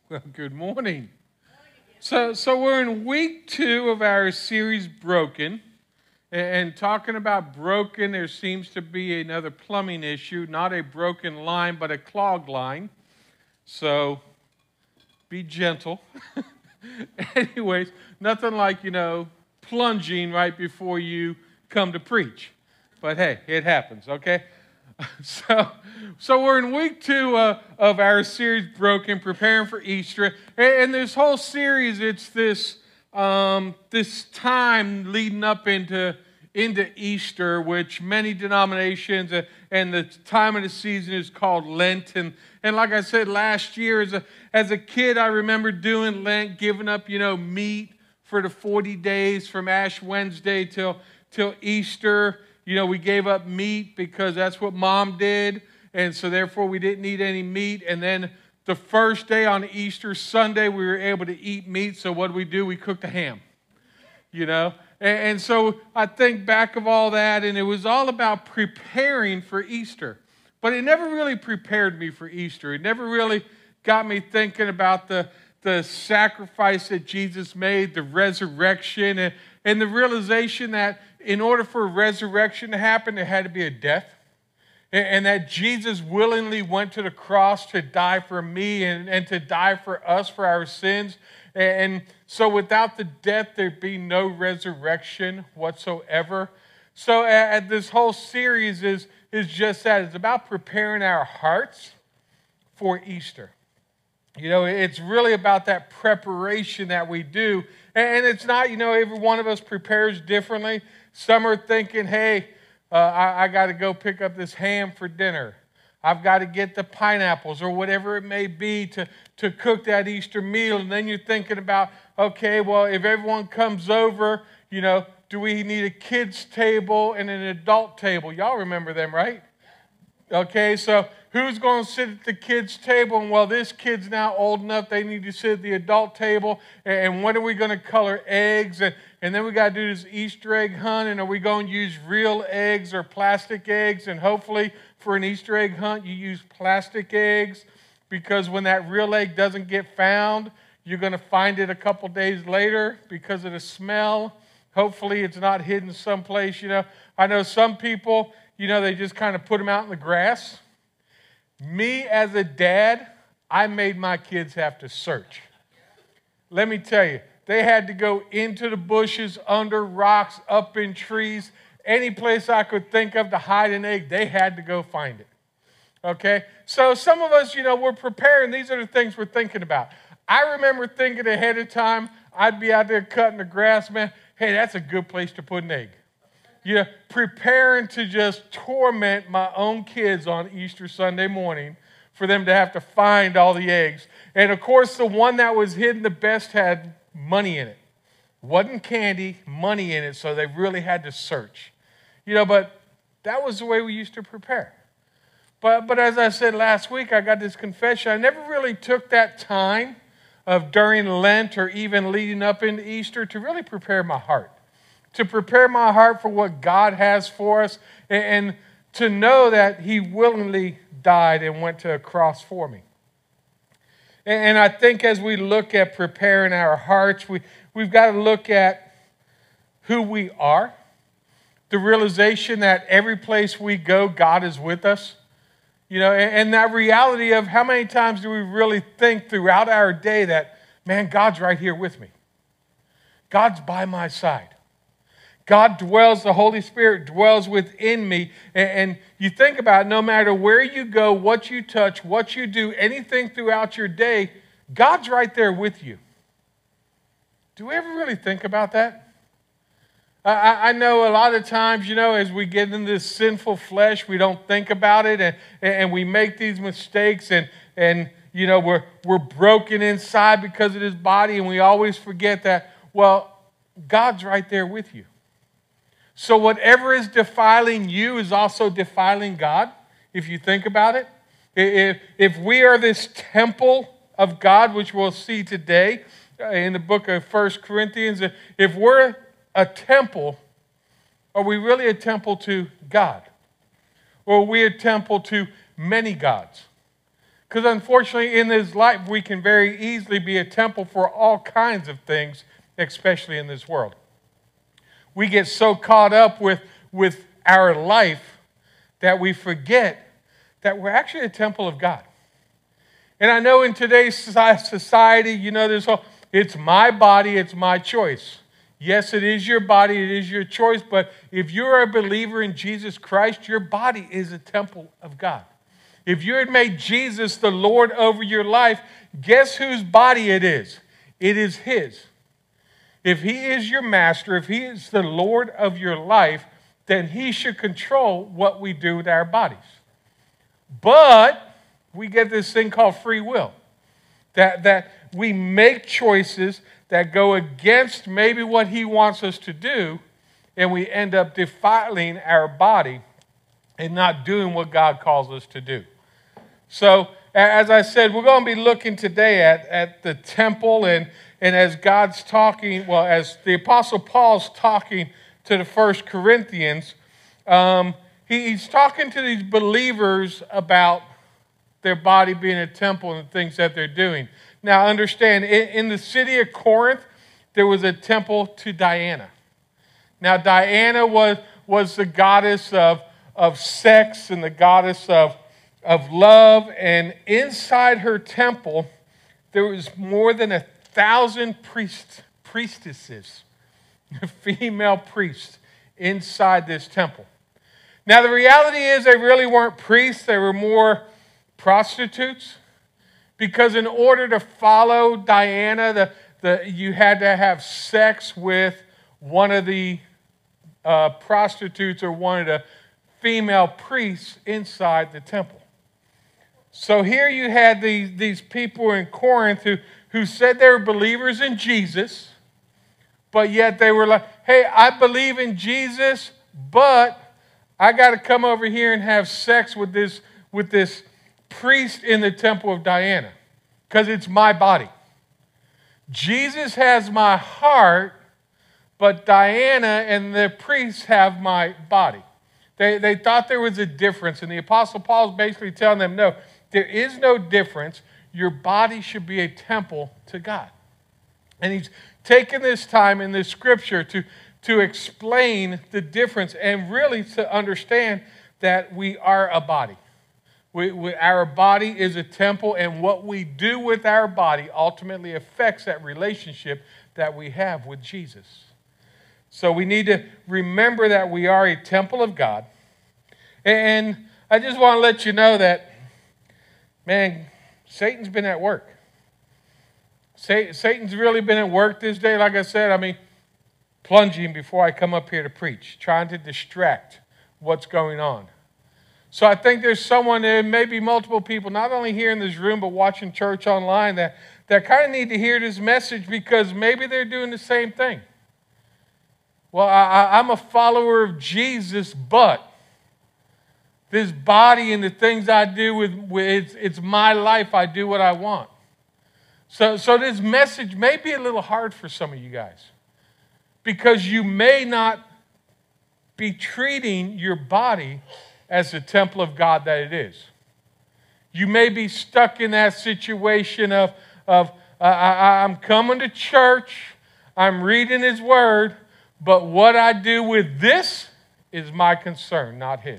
Well, good morning. So we're in week 2 of our series, Broken. And talking about broken, there seems to be another plumbing issue, not a broken line, but a clogged line. So be gentle. Anyways, nothing like, plunging right before you come to preach. But hey, it happens, okay? So, so we're in week 2 of our series, Broken, preparing for Easter. And this whole series, it's this time leading up into Easter, which many denominations and the time of the season is called Lent. And like I said, last year as a kid, I remember doing Lent, giving up, meat for the 40 days from Ash Wednesday till Easter. We gave up meat because that's what Mom did, and so therefore we didn't eat any meat. And then the first day on Easter Sunday, we were able to eat meat, so what do? We cooked a ham, And so I think back of all that, and it was all about preparing for Easter. But it never really prepared me for Easter. It never really got me thinking about the sacrifice that Jesus made, the resurrection, and the realization that in order for resurrection to happen, there had to be a death. And that Jesus willingly went to the cross to die for me and to die for us, for our sins. And so without the death, there'd be no resurrection whatsoever. So this whole series is just that. It's about preparing our hearts for Easter. It's really about that preparation that we do. And it's not, every one of us prepares differently. Some are thinking, hey, I got to go pick up this ham for dinner. I've got to get the pineapples or whatever it may be to cook that Easter meal. And then you're thinking about, okay, well, if everyone comes over, do we need a kid's table and an adult table? Y'all remember them, right? Okay, so who's going to sit at the kids' table? And well, this kid's now old enough, they need to sit at the adult table. And when are we going to color eggs? And then we got to do this Easter egg hunt. And are we going to use real eggs or plastic eggs? And hopefully for an Easter egg hunt, you use plastic eggs. Because when that real egg doesn't get found, you're going to find it a couple days later because of the smell. Hopefully it's not hidden someplace. I know some people, they just kind of put them out in the grass. Me as a dad, I made my kids have to search. Let me tell you, they had to go into the bushes, under rocks, up in trees, any place I could think of to hide an egg, they had to go find it. Okay? So some of us, we're preparing. These are the things we're thinking about. I remember thinking ahead of time, I'd be out there cutting the grass, man. Hey, that's a good place to put an egg. Preparing to just torment my own kids on Easter Sunday morning for them to have to find all the eggs. And of course, the one that was hidden the best had money in it. Wasn't candy, money in it, so they really had to search. But that was the way we used to prepare. But as I said last week, I got this confession. I never really took that time of during Lent or even leading up into Easter to really prepare my heart. To prepare my heart for what God has for us and to know that He willingly died and went to a cross for me. And I think as we look at preparing our hearts, we've got to look at who we are, the realization that every place we go, God is with us. And that reality of how many times do we really think throughout our day that, man, God's right here with me. God's by my side. God dwells, the Holy Spirit dwells within me. And you think about it, no matter where you go, what you touch, what you do, anything throughout your day, God's right there with you. Do we ever really think about that? I know a lot of times, as we get into this sinful flesh, we don't think about it, and we make these mistakes, and we're broken inside because of this body, and we always forget that, well, God's right there with you. So whatever is defiling you is also defiling God, if you think about it. If we are this temple of God, which we'll see today in the book of 1 Corinthians, if we're a temple, are we really a temple to God? Or are we a temple to many gods? Because unfortunately in this life we can very easily be a temple for all kinds of things, especially in this world. We get so caught up with our life that we forget that we're actually a temple of God. And I know in today's society, there's it's my body, it's my choice. Yes, it is your body, it is your choice, but if you're a believer in Jesus Christ, your body is a temple of God. If you had made Jesus the Lord over your life, guess whose body it is? It is His. If He is your master, if He is the Lord of your life, then He should control what we do with our bodies. But we get this thing called free will, that we make choices that go against maybe what He wants us to do, and we end up defiling our body and not doing what God calls us to do. So, as I said, we're going to be looking today at the temple, and as God's talking, as the Apostle Paul's talking to the First Corinthians, he's talking to these believers about their body being a temple and the things that they're doing. Now, understand, in the city of Corinth, there was a temple to Diana. Now, Diana was the goddess of sex and the goddess of love, and inside her temple, there was more than 1,000 priestesses, female priests, inside this temple. Now, the reality is they really weren't priests, they were more prostitutes, because in order to follow Diana, you had to have sex with one of the prostitutes or one of the female priests inside the temple. So here you had these people in Corinth who said they were believers in Jesus, but yet they were like, hey, I believe in Jesus, but I got to come over here and have sex with this priest in the temple of Diana because it's my body. Jesus has my heart, but Diana and the priests have my body. They thought there was a difference, and the Apostle Paul is basically telling them, no, there is no difference. Your body should be a temple to God. And he's taken this time in this scripture to explain the difference and really to understand that we are a body. Our body is a temple, and what we do with our body ultimately affects that relationship that we have with Jesus. So we need to remember that we are a temple of God. And I just want to let you know that, man, Satan's been at work. Satan's really been at work this day. Like I said, plunging before I come up here to preach, trying to distract what's going on. So I think there's someone, there may be multiple people, not only here in this room, but watching church online that kind of need to hear this message because maybe they're doing the same thing. Well, I'm a follower of Jesus, but this body and the things I do it's my life. I do what I want. So this message may be a little hard for some of you guys because you may not be treating your body as the temple of God that it is. You may be stuck in that situation of I'm coming to church, I'm reading His Word, but what I do with this is my concern, not His.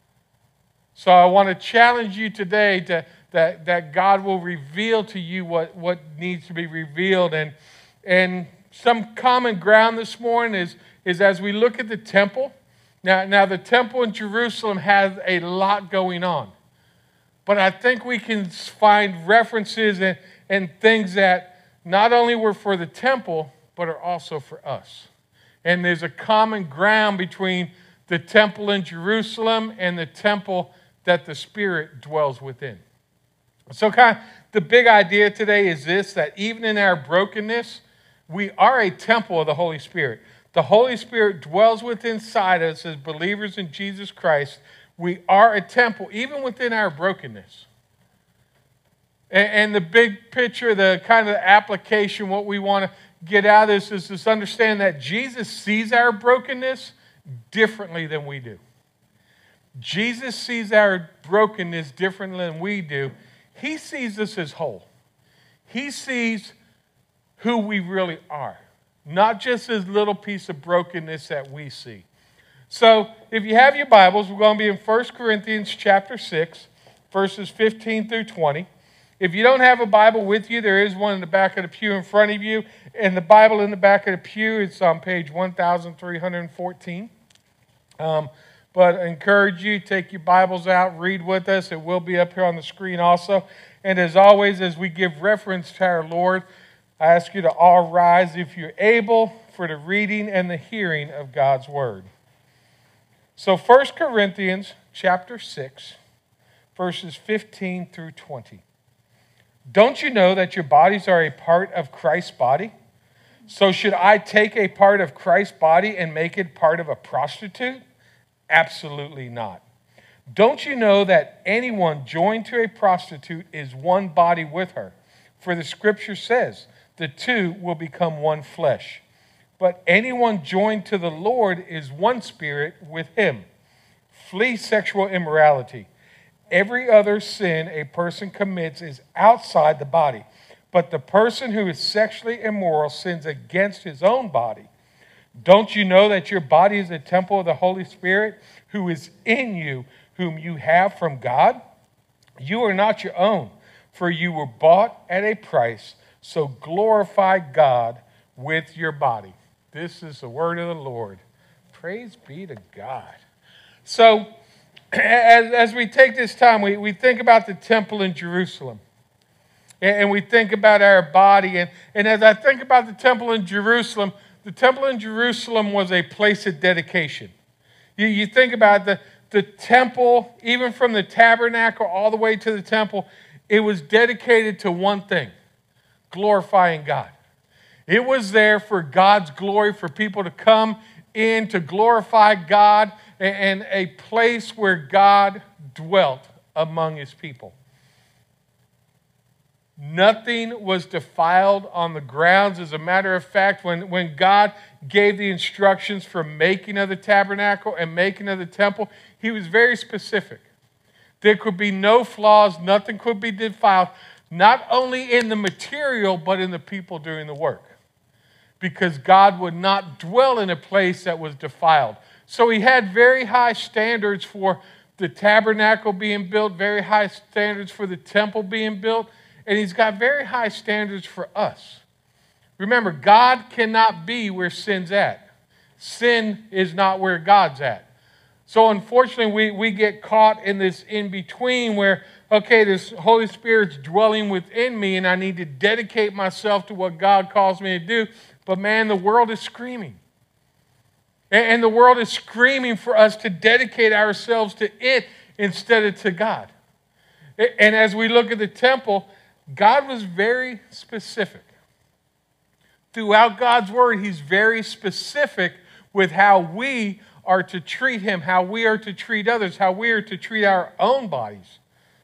So I want to challenge you today that God will reveal to you what needs to be revealed. And some common ground this morning is as we look at the temple. Now the temple in Jerusalem has a lot going on. But I think we can find references and things that not only were for the temple, but are also for us. And there's a common ground between the temple in Jerusalem and the temple that the Spirit dwells within. So kind of the big idea today is this, that even in our brokenness, we are a temple of the Holy Spirit. The Holy Spirit dwells within inside us as believers in Jesus Christ. We are a temple, even within our brokenness. And the big picture, the kind of application, what we want to get out of this is this understand that Jesus sees our brokenness differently than we do. Jesus sees our brokenness differently than we do. He sees us as whole. He sees who we really are, not just this little piece of brokenness that we see. So if you have your Bibles, we're going to be in 1 Corinthians chapter 6, verses 15 through 20. If you don't have a Bible with you, there is one in the back of the pew in front of you. And the Bible in the back of the pew is on page 1314. But I encourage you, take your Bibles out, read with us. It will be up here on the screen also. And as always, as we give reference to our Lord, I ask you to all rise if you're able for the reading and the hearing of God's Word. So 1 Corinthians chapter 6, verses 15 through 20. Don't you know that your bodies are a part of Christ's body? So should I take a part of Christ's body and make it part of a prostitute? Absolutely not. Don't you know that anyone joined to a prostitute is one body with her? For the scripture says, the two will become one flesh. But anyone joined to the Lord is one spirit with him. Flee sexual immorality. Every other sin a person commits is outside the body, but the person who is sexually immoral sins against his own body. Don't you know that your body is a temple of the Holy Spirit who is in you, whom you have from God? You are not your own, for you were bought at a price, so glorify God with your body. This is the word of the Lord. Praise be to God. So, as we take this time, we think about the temple in Jerusalem. And we think about our body. And as I think about the temple in Jerusalem was a place of dedication. You think about the temple, even from the tabernacle all the way to the temple, it was dedicated to one thing, glorifying God. It was there for God's glory, for people to come in to glorify God, and a place where God dwelt among his people. Nothing was defiled on the grounds. As a matter of fact, when God gave the instructions for making of the tabernacle and making of the temple, he was very specific. There could be no flaws, nothing could be defiled, not only in the material, but in the people doing the work. Because God would not dwell in a place that was defiled. So he had very high standards for the tabernacle being built, very high standards for the temple being built, and he's got very high standards for us. Remember, God cannot be where sin's at. Sin is not where God's at. So unfortunately, we get caught in this in-between where, okay, this Holy Spirit's dwelling within me and I need to dedicate myself to what God calls me to do. But man, the world is screaming. And the world is screaming for us to dedicate ourselves to it instead of to God. And as we look at the temple, God was very specific. Throughout God's word, he's very specific with how we are to treat him, how we are to treat others, how we are to treat our own bodies.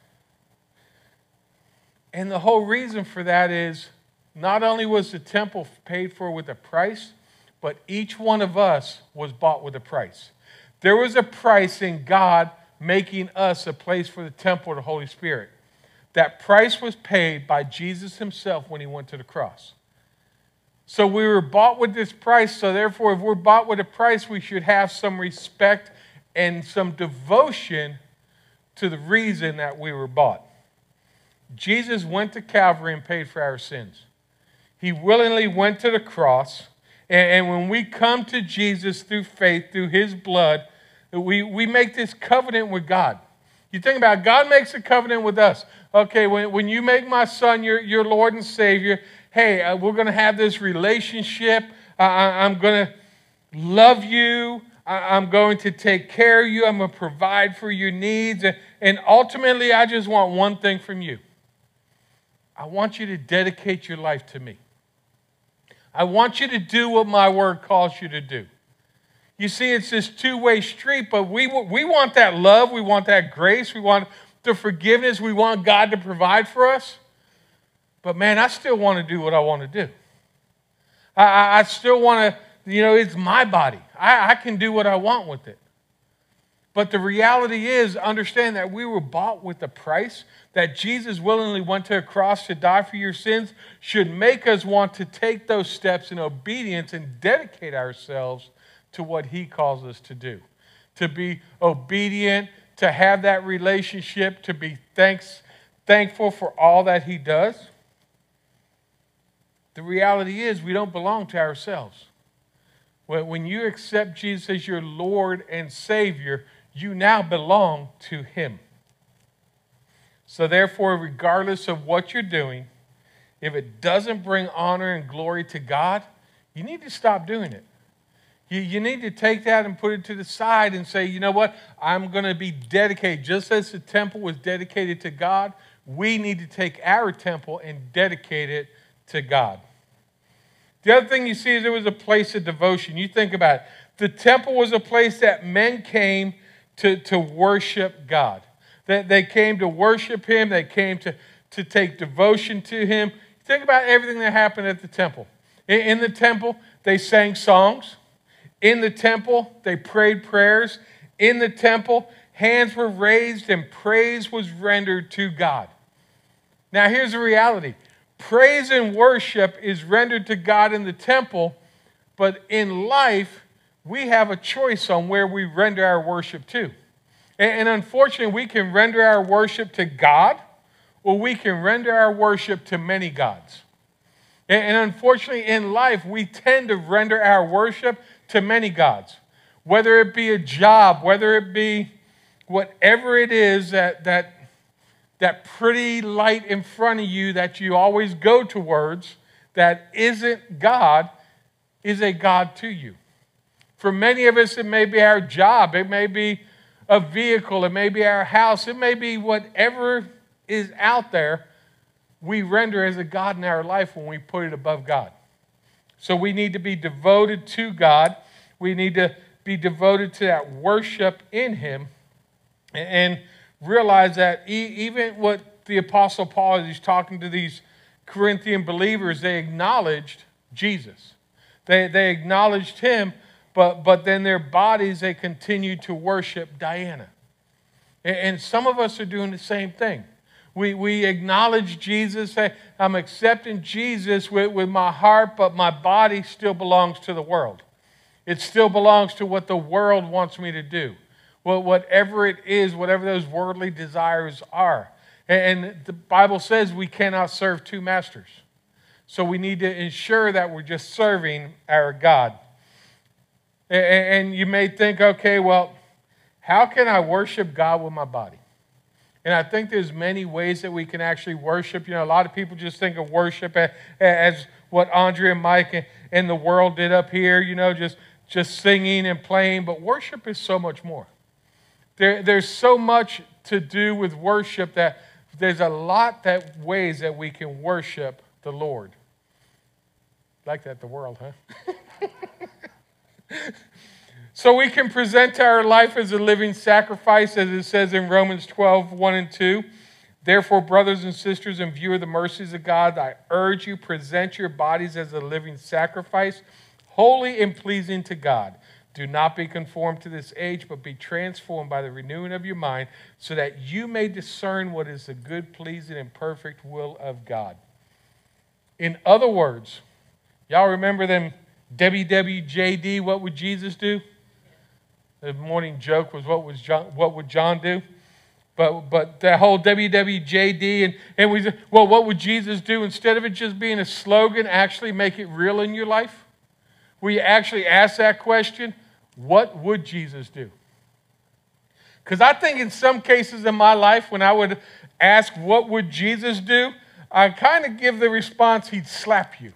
And the whole reason for that is not only was the temple paid for with a price, but each one of us was bought with a price. There was a price in God making us a place for the temple of the Holy Spirit. That price was paid by Jesus himself when he went to the cross. So we were bought with this price, so therefore if we're bought with a price, we should have some respect and some devotion to the reason that we were bought. Jesus went to Calvary and paid for our sins. He willingly went to the cross. And when we come to Jesus through faith, through his blood, we make this covenant with God. You think about it, God makes a covenant with us. Okay, when you make my son your Lord and Savior, hey, we're going to have this relationship. I'm going to love you. I'm going to take care of you. I'm going to provide for your needs. And ultimately, I just want one thing from you. I want you to dedicate your life to me. I want you to do what my word calls you to do. You see, it's this two-way street, but we want that love. We want that grace. We want the forgiveness. We want God to provide for us. But man, I still want to do what I want to do. I still want to, it's my body. I can do what I want with it. But the reality is, understand that we were bought with a price, that Jesus willingly went to a cross to die for your sins, should make us want to take those steps in obedience and dedicate ourselves to what he calls us to do. To be obedient, to have that relationship, to be thankful for all that he does. The reality is, we don't belong to ourselves. When you accept Jesus as your Lord and Savior, you now belong to him. So therefore, regardless of what you're doing, if it doesn't bring honor and glory to God, you need to stop doing it. You need to take that and put it to the side and say, you know what, I'm going to be dedicated. Just as the temple was dedicated to God, we need to take our temple and dedicate it to God. The other thing you see is there was a place of devotion. You think about it. The temple was a place that men came to worship God. That they came to worship him. They came to take devotion to him. Think about everything that happened at the temple. In the temple, they sang songs. In the temple, they prayed prayers. In the temple, hands were raised and praise was rendered to God. Now, here's the reality. Praise and worship is rendered to God in the temple, but in life, we have a choice on where we render our worship to. And unfortunately, we can render our worship to God, or we can render our worship to many gods. And unfortunately, in life, we tend to render our worship to many gods. Whether it be a job, whether it be whatever it is that pretty light in front of you that you always go towards that isn't God, is a God to you. For many of us, it may be our job. It may be a vehicle. It may be our house. It may be whatever is out there we render as a God in our life when we put it above God. So we need to be devoted to God. We need to be devoted to that worship in him and realize that even what the Apostle Paul, as he's talking to these Corinthian believers, they acknowledged Jesus. They acknowledged him, but then their bodies, they continued to worship Diana. And some of us are doing the same thing. We acknowledge Jesus, say, I'm accepting Jesus with my heart, but my body still belongs to the world. It still belongs to what the world wants me to do. Well, whatever it is, whatever those worldly desires are. And the Bible says we cannot serve two masters. So we need to ensure that we're just serving our God. And you may think, okay, well, how can I worship God with my body? And I think there's many ways that we can actually worship. You know, a lot of people just think of worship as what Andre and Mike and the world did up here, you know, just singing and playing. But worship is so much more. There's so much to do with worship that there's a lot that ways that we can worship the Lord. Like that, the world, huh? So we can present our life as a living sacrifice, as it says in Romans 12, 1 and 2. Therefore, brothers and sisters, in view of the mercies of God, I urge you, present your bodies as a living sacrifice, holy and pleasing to God. Do not be conformed to this age, but be transformed by the renewing of your mind, so that you may discern what is the good, pleasing, and perfect will of God. In other words, y'all remember them WWJD, what would Jesus do? The morning joke was, what would John do? But that whole WWJD, and we said, well, what would Jesus do? Instead of it just being a slogan, actually make it real in your life? Will you actually ask that question? What would Jesus do? Because I think in some cases in my life, when I would ask, what would Jesus do? I kind of give the response, he'd slap you.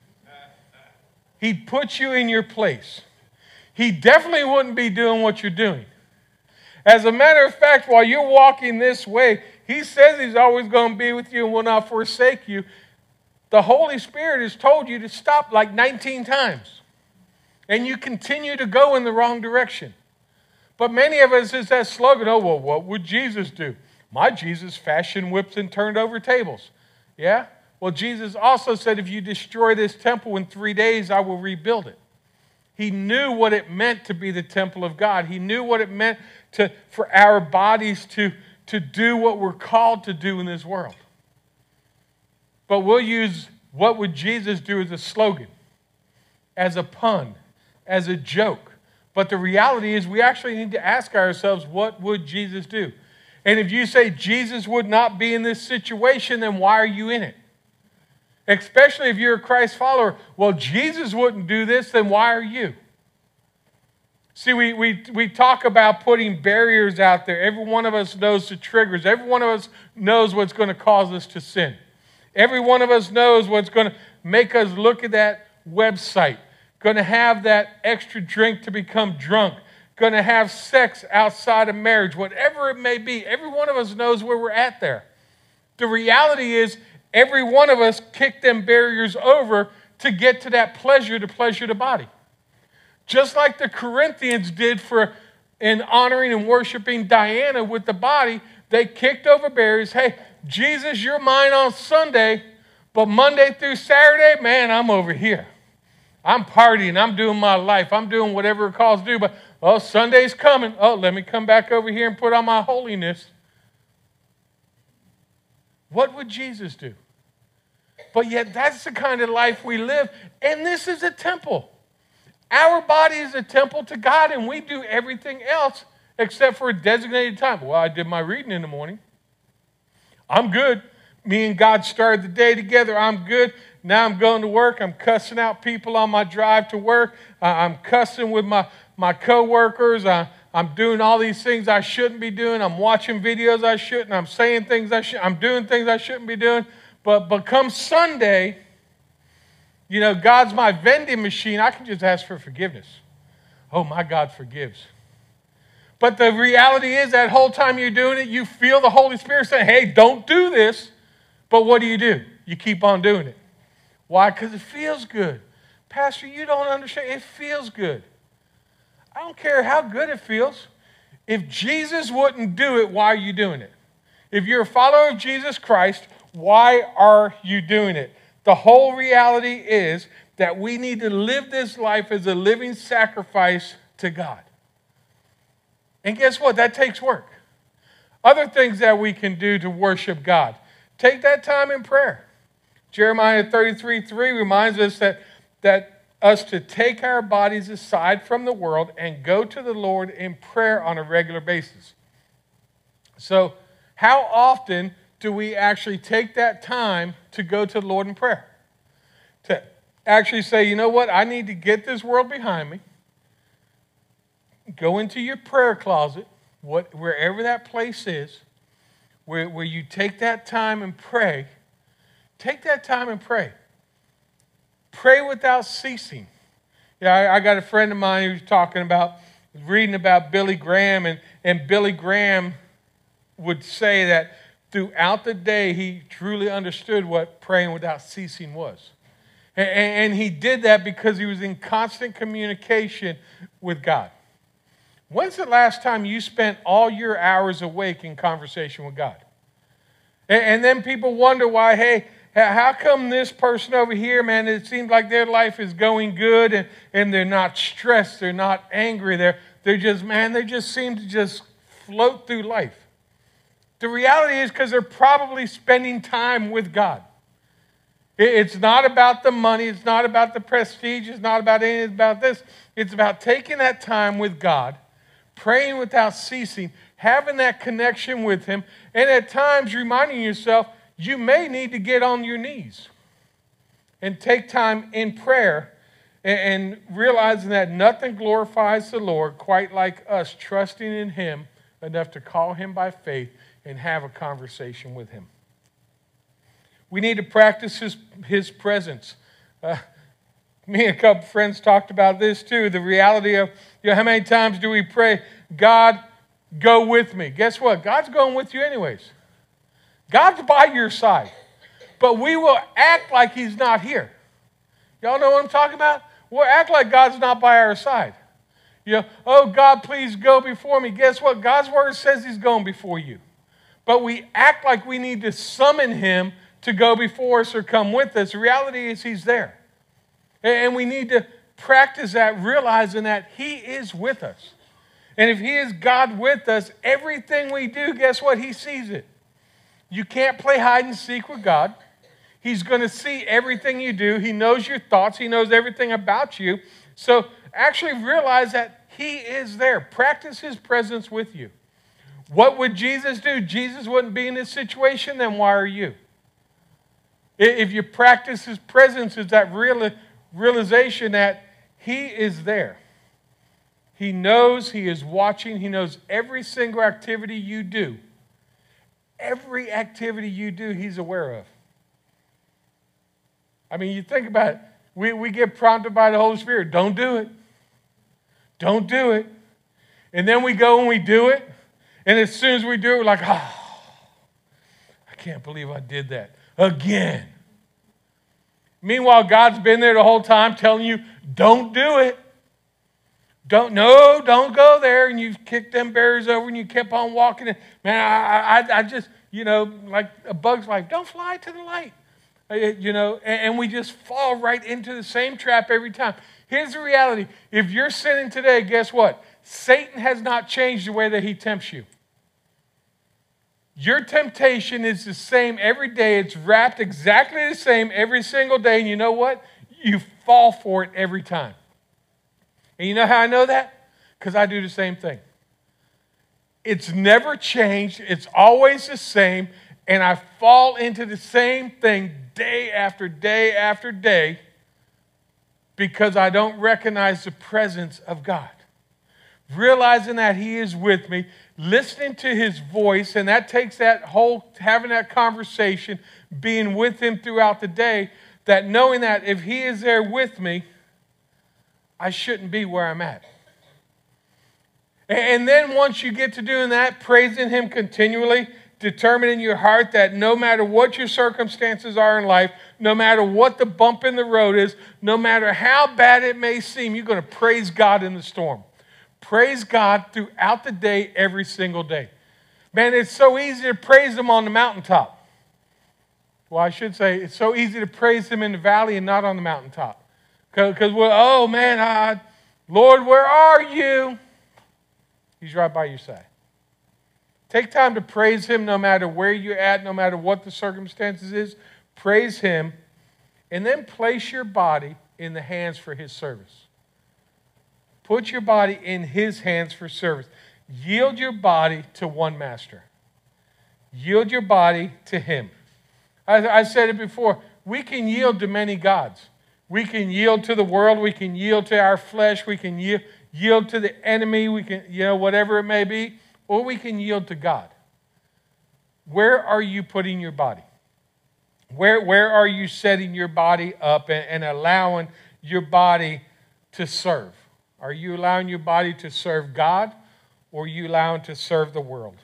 He'd put you in your place. He definitely wouldn't be doing what you're doing. As a matter of fact, while you're walking this way, he says he's always going to be with you and will not forsake you. The Holy Spirit has told you to stop like 19 times. And you continue to go in the wrong direction. But many of us is that slogan, oh, well, what would Jesus do? My Jesus fashioned whips and turned over tables. Yeah? Well, Jesus also said, if you destroy this temple in 3 days, I will rebuild it. He knew what it meant to be the temple of God. He knew what it meant for our bodies to do what we're called to do in this world. But we'll use what would Jesus do as a slogan, as a pun, as a joke. But the reality is we actually need to ask ourselves, what would Jesus do? And if you say Jesus would not be in this situation, then why are you in it? Especially if you're a Christ follower. Well, Jesus wouldn't do this, then why are you? See, we talk about putting barriers out there. Every one of us knows the triggers. Every one of us knows what's going to cause us to sin. Every one of us knows what's going to make us look at that website, going to have that extra drink to become drunk, going to have sex outside of marriage, whatever it may be. Every one of us knows where we're at there. The reality is every one of us kick them barriers over to get to that pleasure to pleasure the body. Just like the Corinthians did in honoring and worshiping Diana with the body, they kicked over barriers. Hey, Jesus, you're mine on Sunday, but Monday through Saturday, man, I'm over here. I'm partying. I'm doing my life. I'm doing whatever it calls to do. But, Sunday's coming. Let me come back over here and put on my holiness. What would Jesus do? But yet that's the kind of life we live. And this is a temple. Our body is a temple to God, and we do everything else except for a designated time. Well, I did my reading in the morning. I'm good. Me and God started the day together. I'm good. Now I'm going to work. I'm cussing out people on my drive to work. I'm cussing with my coworkers. I'm doing all these things I shouldn't be doing. I'm watching videos I shouldn't. I'm saying things I shouldn't. I'm doing things I shouldn't be doing. But come Sunday, God's my vending machine. I can just ask for forgiveness. Oh, my God forgives. But the reality is that whole time you're doing it, you feel the Holy Spirit saying, hey, don't do this. But what do? You keep on doing it. Why? Because it feels good. Pastor, you don't understand. It feels good. I don't care how good it feels. If Jesus wouldn't do it, why are you doing it? If you're a follower of Jesus Christ, why are you doing it? The whole reality is that we need to live this life as a living sacrifice to God. And guess what? That takes work. Other things that we can do to worship God. Take that time in prayer. Jeremiah 33:3 reminds us that us to take our bodies aside from the world and go to the Lord in prayer on a regular basis. So, how often do we actually take that time to go to the Lord in prayer? To actually say, you know what? I need to get this world behind me. Go into your prayer closet, wherever that place is, where you take that time and pray. Take that time and pray. Pray without ceasing. I got a friend of mine who's reading about Billy Graham, and Billy Graham would say that throughout the day he truly understood what praying without ceasing was. And he did that because he was in constant communication with God. When's the last time you spent all your hours awake in conversation with God? And then people wonder why, hey, how come this person over here, man, it seems like their life is going good and they're not stressed, they're not angry, they just seem to just float through life. The reality is because they're probably spending time with God. It's not about the money, it's not about the prestige, it's not about anything about this. It's about taking that time with God, praying without ceasing, having that connection with Him, and at times reminding yourself, you may need to get on your knees and take time in prayer and realizing that nothing glorifies the Lord quite like us trusting in Him enough to call Him by faith and have a conversation with Him. We need to practice His presence. Me and a couple friends talked about this too. The reality of, how many times do we pray, God, go with me? Guess what? God's going with you anyways. God's by your side. But we will act like He's not here. Y'all know what I'm talking about? We'll act like God's not by our side. Oh, God, please go before me. Guess what? God's word says He's going before you. But we act like we need to summon Him to go before us or come with us. The reality is He's there. And we need to practice that, realizing that He is with us. And if he is God with us, everything we do, guess what? He sees it. You can't play hide and seek with God. He's going to see everything you do. He knows your thoughts. He knows everything about you. So actually realize that he is there. Practice his presence with you. What would Jesus do? Jesus wouldn't be in this situation, then why are you? If you practice his presence, it's that realization that he is there. He knows, he is watching, he knows every single activity you do. Every activity you do, he's aware of. I mean, you think about it. We get prompted by the Holy Spirit. Don't do it. Don't do it. And then we go and we do it. And as soon as we do it, we're like, oh, I can't believe I did that again. Meanwhile, God's been there the whole time telling you, don't do it. Don't go there. And you kicked them barriers over and you kept on walking. And man, I just, like a bug's life, don't fly to the light. And we just fall right into the same trap every time. Here's the reality. If you're sinning today, guess what? Satan has not changed the way that he tempts you. Your temptation is the same every day. It's wrapped exactly the same every single day. And you know what? You fall for it every time. And you know how I know that? Because I do the same thing. It's never changed. It's always the same. And I fall into the same thing day after day after day because I don't recognize the presence of God. Realizing that he is with me, listening to his voice, and that takes that whole, having that conversation, being with him throughout the day, that knowing that if he is there with me, I shouldn't be where I'm at. And then once you get to doing that, praising him continually, determining in your heart that no matter what your circumstances are in life, no matter what the bump in the road is, no matter how bad it may seem, you're going to praise God in the storm. Praise God throughout the day, every single day. Man, it's so easy to praise him on the mountaintop. Well, I should say it's so easy to praise him in the valley and not on the mountaintop. Because oh man, Lord, where are you? He's right by your side. Take time to praise him no matter where you're at, no matter what the circumstances is. Praise him. And then place your body in the hands for his service. Put your body in his hands for service. Yield your body to one master. Yield your body to him. I said it before. We can yield to many gods. We can yield to the world. We can yield to our flesh. We can yield to the enemy. We can, whatever it may be. Or we can yield to God. Where are you putting your body? Where are you setting your body up and allowing your body to serve? Are you allowing your body to serve God, or are you allowing it to serve the world?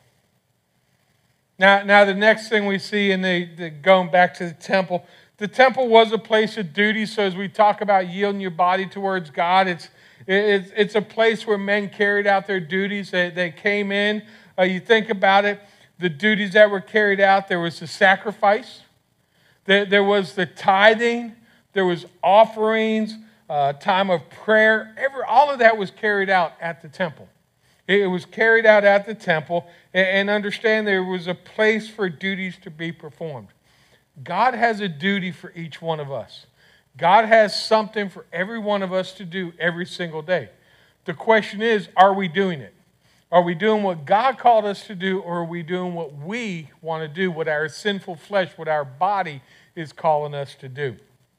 Now the next thing we see in the going back to the temple was a place of duty. So as we talk about yielding your body towards God, it's a place where men carried out their duties. They came in. You think about it, the duties that were carried out. There was the sacrifice. There was the tithing. There was offerings. Time of prayer, all of that was carried out at the temple. It was carried out at the temple, and understand there was a place for duties to be performed. God has a duty for each one of us. God has something for every one of us to do every single day. The question is, are we doing it? Are we doing what God called us to do, or are we doing what we want to do, what our sinful flesh, what our body is calling us to do?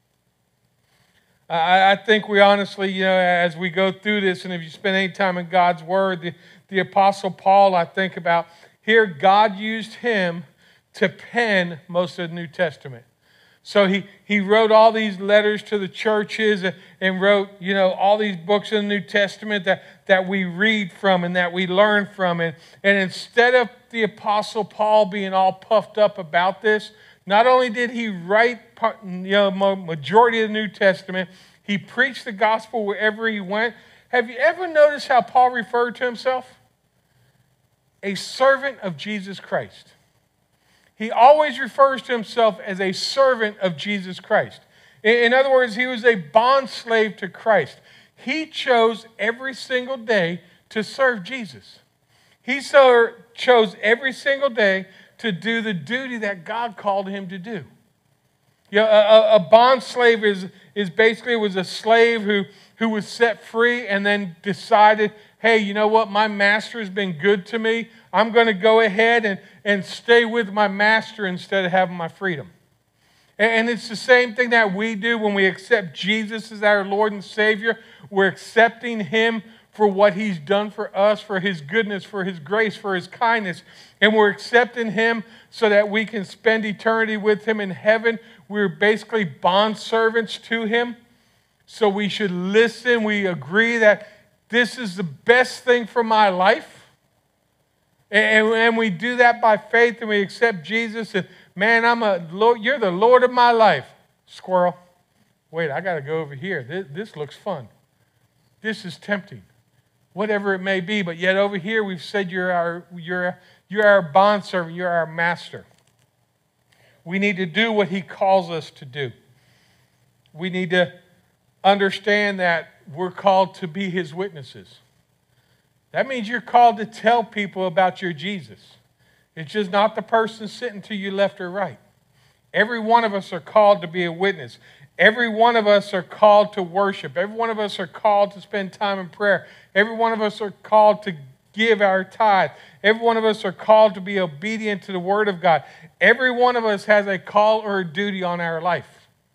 I think we honestly, as we go through this, and if you spend any time in God's Word, the Apostle Paul, I think about, here God used him to pen most of the New Testament. So he wrote all these letters to the churches and wrote, all these books in the New Testament that we read from and that we learn from. And instead of the Apostle Paul being all puffed up about this, not only did he write majority of the New Testament, he preached the gospel wherever he went. Have you ever noticed how Paul referred to himself? A servant of Jesus Christ. He always refers to himself as a servant of Jesus Christ. In other words, he was a bond slave to Christ. He chose every single day to serve Jesus. He chose every single day to do the duty that God called him to do. You know, a bond slave is basically was a slave who was set free and then decided, hey, you know what? My master has been good to me. I'm going to go ahead and stay with my master instead of having my freedom. And it's the same thing that we do when we accept Jesus as our Lord and Savior. We're accepting him for what he's done for us, for his goodness, for his grace, for his kindness. And we're accepting him so that we can spend eternity with him in heaven. We're basically bondservants to him. So we should listen. We agree that this is the best thing for my life. And we do that by faith, and we accept Jesus. And man, you're the Lord of my life. Squirrel. Wait, I got to go over here. This looks fun. This is tempting. Whatever it may be, but yet over here we've said you're our bondservant, you're our master. We need to do what he calls us to do. We need to understand that we're called to be his witnesses. That means you're called to tell people about your Jesus. It's just not the person sitting to your left or right. Every one of us are called to be a witness. Every one of us are called to worship. Every one of us are called to spend time in prayer. Every one of us are called to give our tithe. Every one of us are called to be obedient to the Word of God. Every one of us has a call or a duty on our life.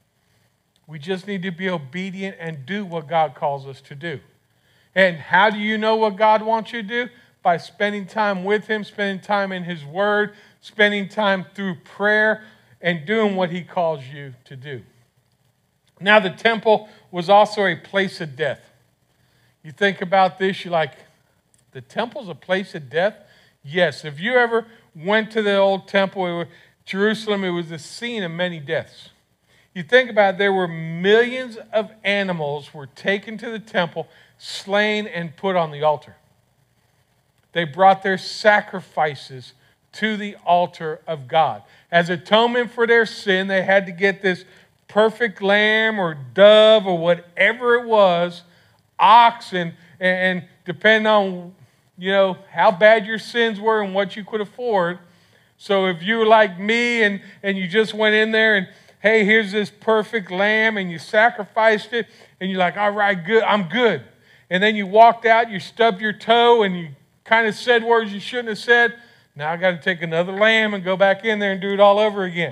We just need to be obedient and do what God calls us to do. And how do you know what God wants you to do? By spending time with him, spending time in his Word, spending time through prayer, and doing what he calls you to do. Now, the temple was also a place of death. You think about this, you're like, the temple's a place of death? Yes. If you ever went to the old temple, Jerusalem, it was the scene of many deaths. You think about it, there were millions of animals were taken to the temple, slain, and put on the altar. They brought their sacrifices to the altar of God. As atonement for their sin, they had to get this perfect lamb or dove or whatever it was, ox, and depending on, how bad your sins were and what you could afford. So if you were like me and you just went in there and, hey, here's this perfect lamb, and you sacrificed it, and you're like, all right, good, I'm good. And then you walked out, you stubbed your toe, and you kind of said words you shouldn't have said. Now I got to take another lamb and go back in there and do it all over again.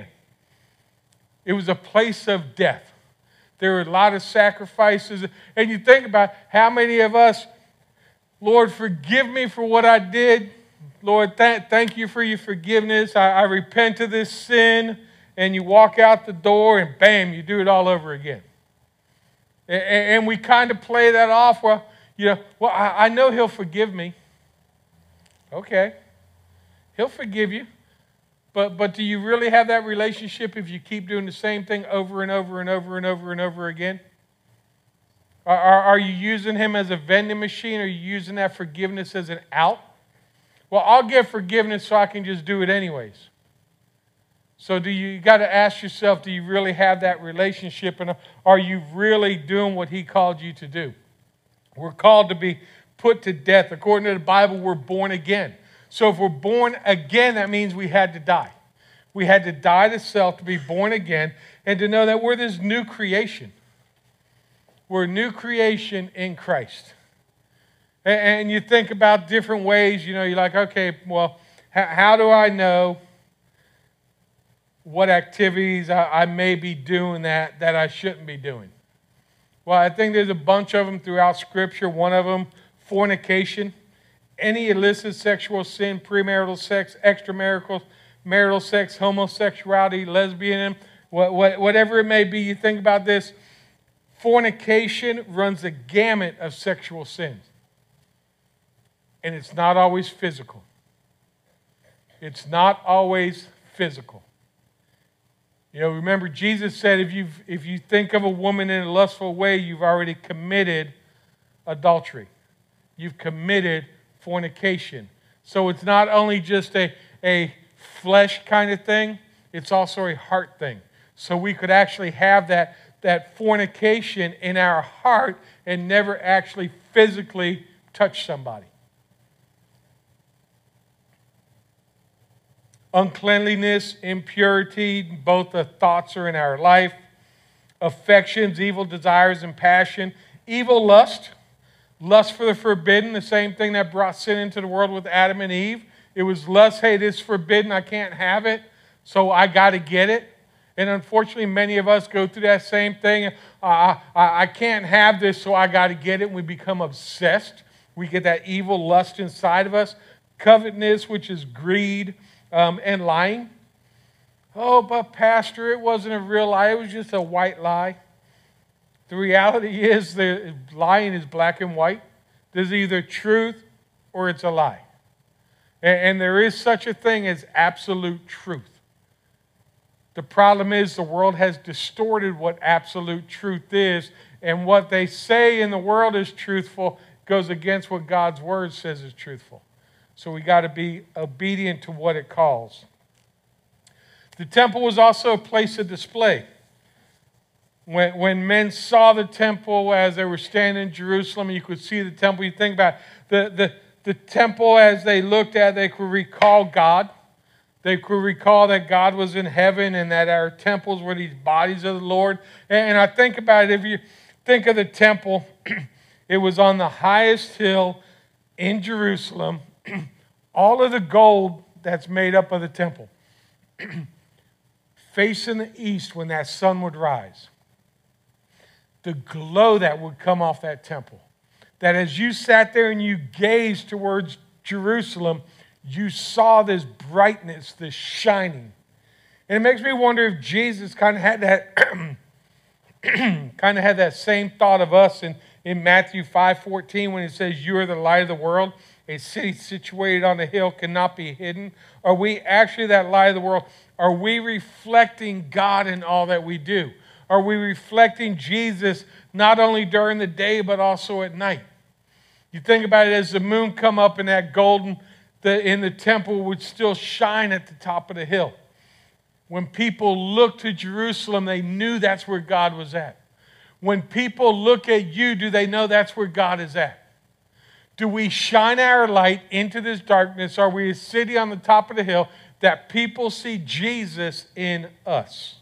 It was a place of death. There were a lot of sacrifices. And you think about how many of us, Lord, forgive me for what I did. Lord, thank you for your forgiveness. I repent of this sin. And you walk out the door and bam, you do it all over again. And we kind of play that off. I know he'll forgive me. Okay. He'll forgive you. But do you really have that relationship if you keep doing the same thing over and over and over and over and over again? Are you using him as a vending machine? Or are you using that forgiveness as an out? Well, I'll give forgiveness so I can just do it anyways. So you got to ask yourself, do you really have that relationship? And are you really doing what he called you to do? We're called to be put to death. According to the Bible, we're born again. So if we're born again, that means we had to die. We had to die to self to be born again and to know that we're this new creation. We're a new creation in Christ. And you think about different ways, you're like, okay, well, how do I know what activities I may be doing that I shouldn't be doing? Well, I think there's a bunch of them throughout Scripture. One of them, fornication. Any illicit sexual sin, premarital sex, extramarital sex, homosexuality, lesbianism, whatever it may be, you think about this. Fornication runs the gamut of sexual sins. And it's not always physical. It's not always physical. Remember Jesus said if you think of a woman in a lustful way, you've already committed adultery. You've committed fornication. So it's not only just a flesh kind of thing, it's also a heart thing. So we could actually have that fornication in our heart and never actually physically touch somebody. uncleanliness, impurity, both the thoughts are in our life, affections, evil desires and passion, evil lust, lust for the forbidden, the same thing that brought sin into the world with Adam and Eve. It was lust, hey, this is forbidden, I can't have it, so I got to get it. And unfortunately, many of us go through that same thing. I can't have this, so I got to get it. And we become obsessed. We get that evil lust inside of us. Covetousness, which is greed, and lying. Oh, but Pastor, it wasn't a real lie. It was just a white lie. The reality is the lying is black and white. There's either truth or it's a lie. And there is such a thing as absolute truth. The problem is the world has distorted what absolute truth is, and what they say in the world is truthful goes against what God's Word says is truthful. So we got to be obedient to what it calls. The temple was also a place of display. When men saw the temple as they were standing in Jerusalem, you could see the temple. You think about the temple as they looked at, they could recall God. They could recall that God was in heaven and that our temples were these bodies of the Lord. And I think about it, if you think of the temple, it was on the highest hill in Jerusalem. All of the gold that's made up of the temple, facing the east when that sun would rise. The glow that would come off that temple. That as you sat there and you gazed towards Jerusalem, you saw this brightness, this shining. And it makes me wonder if Jesus kind of had that same thought of us in Matthew 5:14 when he says, "You are the light of the world. A city situated on a hill cannot be hidden." Are we actually that light of the world? Are we reflecting God in all that we do? Are we reflecting Jesus not only during the day but also at night? You think about it, as the moon come up and that golden in the temple would still shine at the top of the hill. When people looked to Jerusalem, they knew that's where God was at. When people look at you, do they know that's where God is at? Do we shine our light into this darkness? Are we a city on the top of the hill that people see Jesus in us?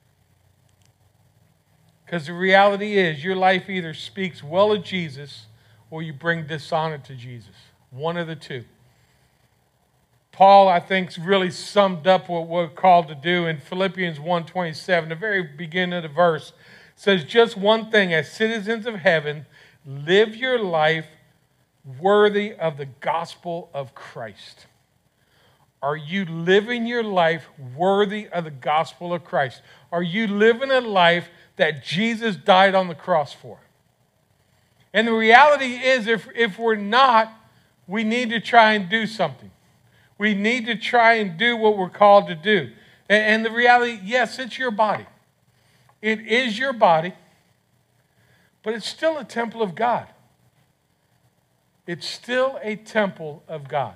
Because the reality is your life either speaks well of Jesus or you bring dishonor to Jesus. One of the two. Paul, I think, really summed up what we're called to do in Philippians 1:27, the very beginning of the verse. It says, just one thing, as citizens of heaven, live your life worthy of the gospel of Christ. Are you living your life worthy of the gospel of Christ? Are you living a life that Jesus died on the cross for? And the reality is, if we're not, we need to try and do something. We need to try and do what we're called to do. And the reality, yes, it's your body. It is your body, but it's still a temple of God. It's still a temple of God.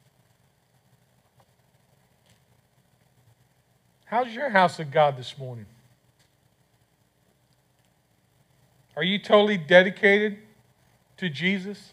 How's your house of God this morning? Are you totally dedicated to Jesus?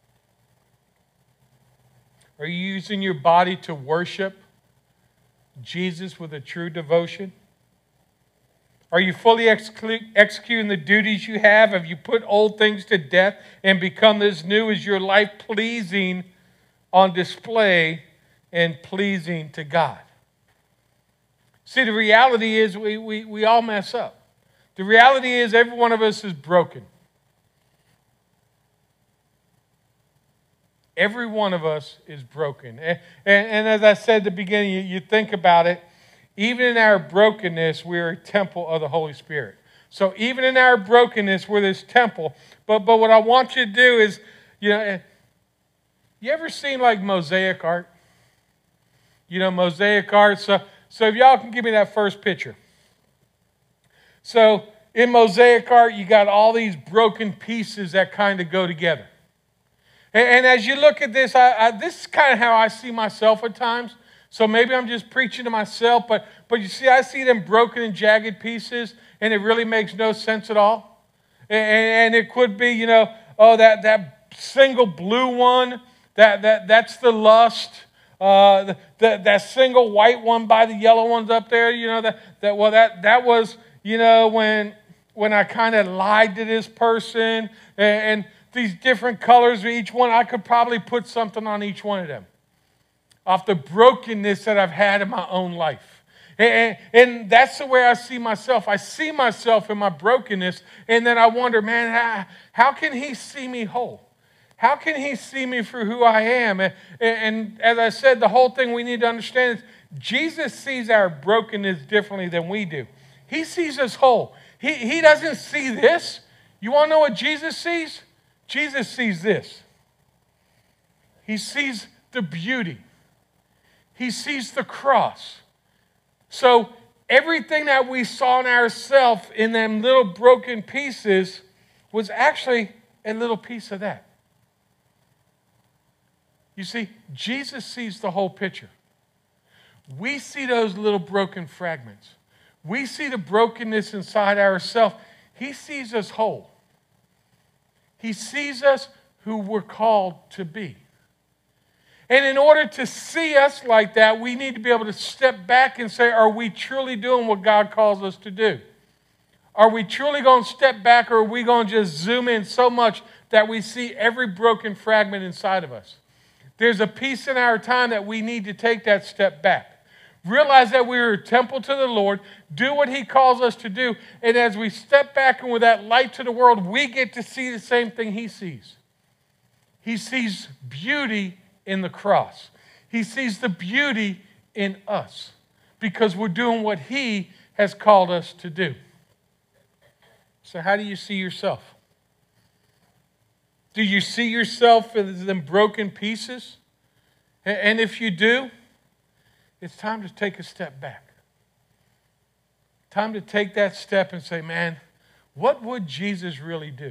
Are you using your body to worship Jesus with a true devotion? Are you fully executing the duties you have? Have you put old things to death and become this new? Is your life pleasing on display and pleasing to God? See, the reality is we all mess up. The reality is every one of us is broken. Every one of us is broken. And as I said at the beginning, you think about it, even in our brokenness, we're a temple of the Holy Spirit. So even in our brokenness, we're this temple. But what I want you to do is, you ever seen like mosaic art? Mosaic art. So if y'all can give me that first picture. So in mosaic art, you got all these broken pieces that kind of go together. And as you look at this, this is kind of how I see myself at times. So maybe I'm just preaching to myself, but you see, I see them broken and jagged pieces, and it really makes no sense at all. And it could be, that single blue one, that's the lust. That single white one by the yellow ones up there, that was, when I kind of lied to this person, and these different colors for each one, I could probably put something on each one of them off the brokenness that I've had in my own life. And that's the way I see myself. I see myself in my brokenness, and then I wonder, man, how can he see me whole? How can he see me for who I am? And as I said, the whole thing we need to understand is Jesus sees our brokenness differently than we do. He sees us whole. He doesn't see this. You want to know what Jesus sees? Jesus sees this. He sees the beauty. He sees the cross. So everything that we saw in ourselves in them little broken pieces was actually a little piece of that. You see, Jesus sees the whole picture. We see those little broken fragments. We see the brokenness inside ourselves. He sees us whole. He sees us who we're called to be. And in order to see us like that, we need to be able to step back and say, are we truly doing what God calls us to do? Are we truly going to step back, or are we going to just zoom in so much that we see every broken fragment inside of us? There's a piece in our time that we need to take that step back. Realize that we are a temple to the Lord. Do what He calls us to do. And as we step back and with that light to the world, we get to see the same thing He sees. He sees beauty in the cross. He sees the beauty in us because we're doing what He has called us to do. So how do you see yourself? Do you see yourself as them broken pieces? And if you do, it's time to take a step back. Time to take that step and say, man, what would Jesus really do?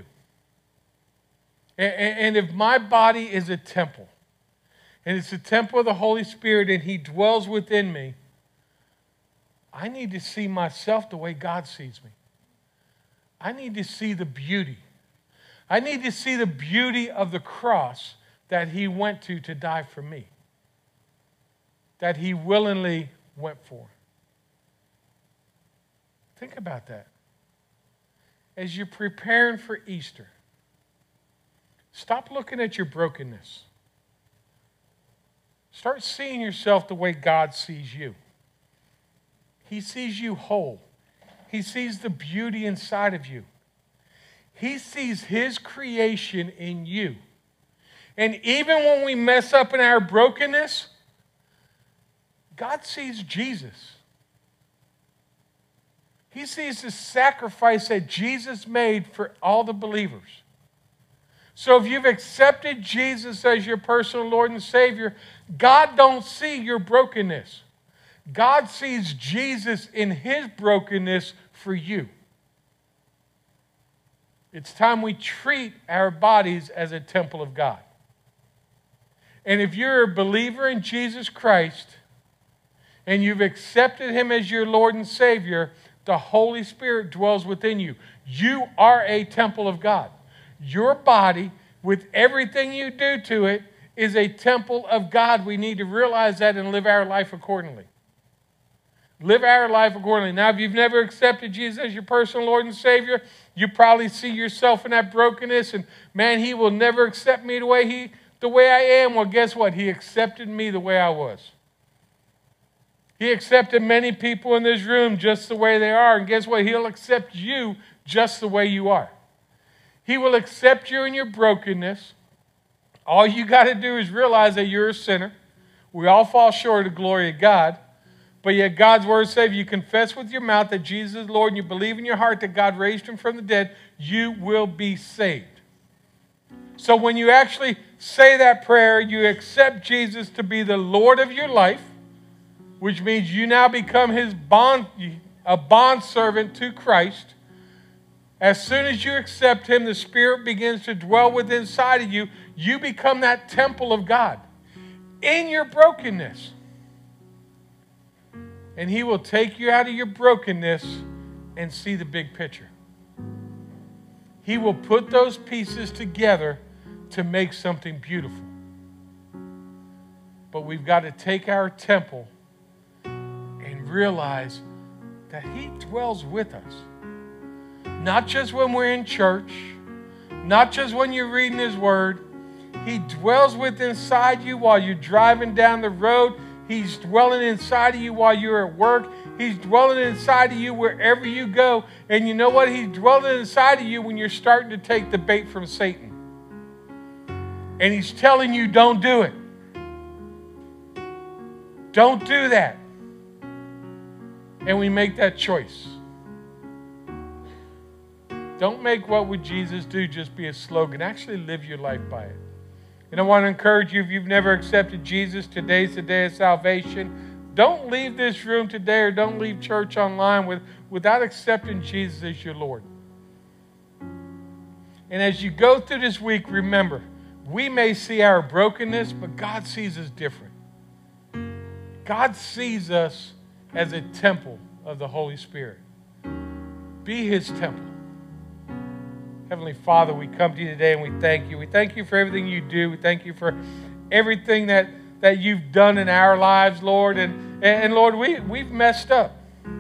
And if my body is a temple, and it's a temple of the Holy Spirit, and He dwells within me, I need to see myself the way God sees me. I need to see the beauty. I need to see the beauty of the cross that He went to die for me, that He willingly went for. Think about that. As you're preparing for Easter, stop looking at your brokenness. Start seeing yourself the way God sees you. He sees you whole. He sees the beauty inside of you. He sees His creation in you. And even when we mess up in our brokenness, God sees Jesus. He sees the sacrifice that Jesus made for all the believers. So if you've accepted Jesus as your personal Lord and Savior, God don't see your brokenness. God sees Jesus in His brokenness for you. It's time we treat our bodies as a temple of God. And if you're a believer in Jesus Christ and you've accepted Him as your Lord and Savior, the Holy Spirit dwells within you. You are a temple of God. Your body, with everything you do to it, is a temple of God. We need to realize that and live our life accordingly. Live our life accordingly. Now, if you've never accepted Jesus as your personal Lord and Savior, you probably see yourself in that brokenness, and man, He will never accept me the way I am. Well, guess what? He accepted me the way I was. He accepted many people in this room just the way they are, and guess what? He'll accept you just the way you are. He will accept you in your brokenness. All you got to do is realize that you're a sinner. We all fall short of the glory of God. But yet God's word says if you confess with your mouth that Jesus is Lord and you believe in your heart that God raised Him from the dead, you will be saved. So when you actually say that prayer, you accept Jesus to be the Lord of your life, which means you now become a bondservant to Christ. As soon as you accept Him, the Spirit begins to dwell within inside of you. You become that temple of God in your brokenness. And He will take you out of your brokenness and see the big picture. He will put those pieces together to make something beautiful. But we've got to take our temple and realize that He dwells with us. Not just when we're in church, not just when you're reading His Word. He dwells within inside you while you're driving down the road. He's dwelling inside of you while you're at work. He's dwelling inside of you wherever you go. And you know what? He's dwelling inside of you when you're starting to take the bait from Satan. And He's telling you, don't do it. Don't do that. And we make that choice. Don't make what would Jesus do just be a slogan. Actually live your life by it. And I want to encourage you, if you've never accepted Jesus, today's the day of salvation. Don't leave this room today or don't leave church online without accepting Jesus as your Lord. And as you go through this week, remember, we may see our brokenness, but God sees us different. God sees us as a temple of the Holy Spirit. Be His temple. Heavenly Father, we come to you today and we thank you. We thank you for everything you do. We thank you for everything that you've done in our lives, Lord. And Lord, we've messed up.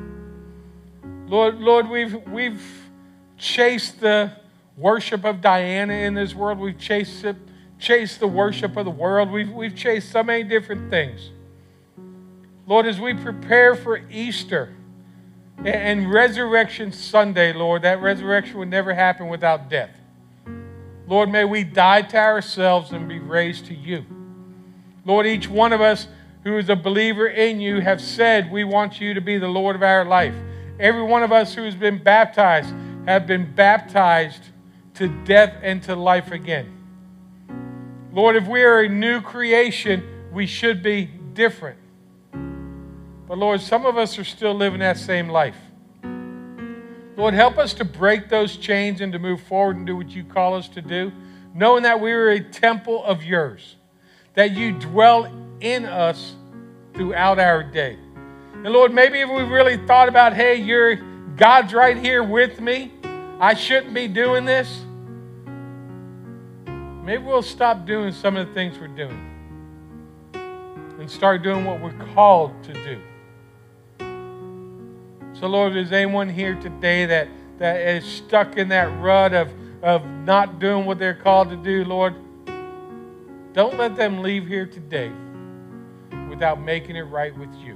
Lord, we've chased the worship of Diana in this world. We've chased the worship of the world. We've chased so many different things. Lord, as we prepare for Easter and Resurrection Sunday, Lord, that resurrection would never happen without death. Lord, may we die to ourselves and be raised to you. Lord, each one of us who is a believer in you have said we want you to be the Lord of our life. Every one of us who has been baptized have been baptized to death and to life again. Lord, if we are a new creation, we should be different. But Lord, some of us are still living that same life. Lord, help us to break those chains and to move forward and do what you call us to do, knowing that we are a temple of yours, that you dwell in us throughout our day. And Lord, maybe if we really thought about, hey, God's right here with me, I shouldn't be doing this, maybe we'll stop doing some of the things we're doing and start doing what we're called to do. So Lord, is anyone here today that is stuck in that rut of not doing what they're called to do, Lord, don't let them leave here today without making it right with you.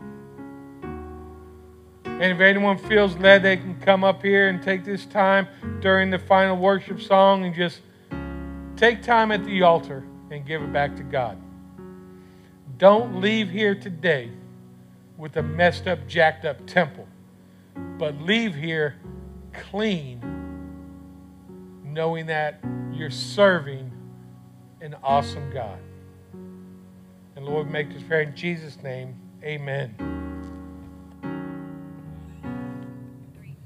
And if anyone feels led, they can come up here and take this time during the final worship song and just take time at the altar and give it back to God. Don't leave here today with a messed up, jacked up temple, but leave here clean, knowing that you're serving an awesome God. And Lord, make this prayer in Jesus' name. Amen.